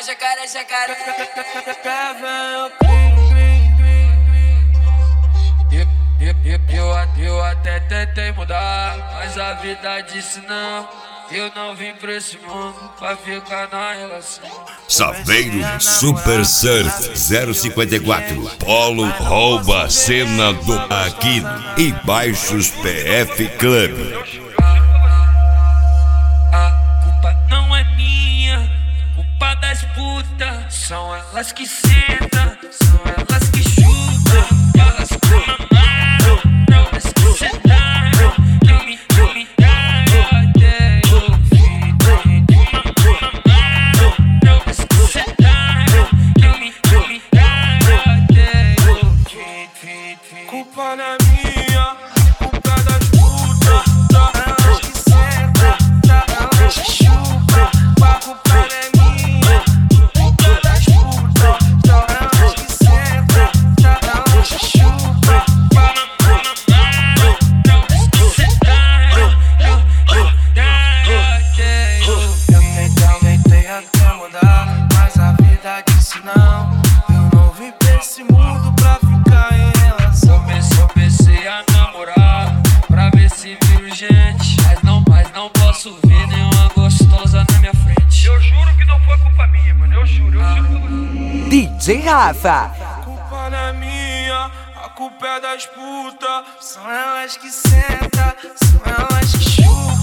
jacaré, jacaré. Eu até tentei mudar, mas a vida disse não. Eu não vim pra esse mundo pra ficar na relação. Saveiro Super Surf 054 Polo rouba a cena do Aquino e Baixos PF Club. A culpa não é minha, culpa das putas. São elas que sentam, são elas que chutam, elas que mamaram, elas que sentaram, que me deram até o fim. Mamaram, elas que sentaram, que me deram até o fim. Culpa não é minha, culpa das putas. Elas que sentam, elas que chupam. A culpa não é minha, culpa das putas. Elas que sentam, elas que chupam. Eu tentei até mudar, mas a vida disse não. Eu não vim pra esse mundo pra ficar em relação. Comecei a namorar pra ver se viro gente, mas não posso ver nenhuma gostosa na minha frente. Eu juro que não foi culpa minha, mano. Eu juro. DJ Rafa. A culpa não é minha, a culpa é das putas. São elas que sentam, são elas que chupam.